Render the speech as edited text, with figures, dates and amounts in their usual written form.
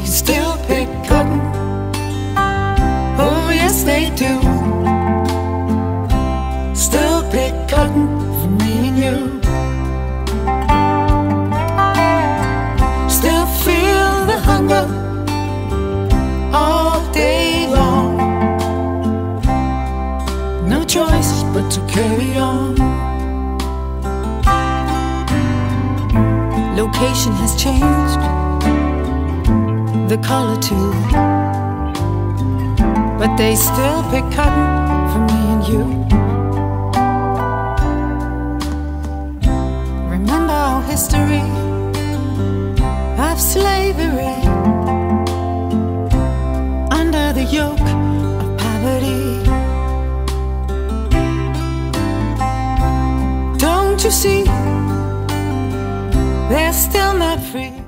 still pick cotton. Oh yes they do. Still pick cotton for me and you. Still feel the hunger all day long. No choice but to carry on. Location has changed, the color too, but they still pick cotton for me and you. Remember our history of slavery, under the yoke of poverty. Don't you see, they're still not free.